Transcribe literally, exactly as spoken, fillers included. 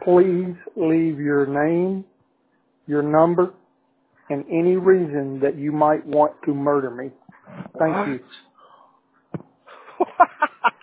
Please leave your name, your number, and any reason that you might want to murder me. Thank What? you.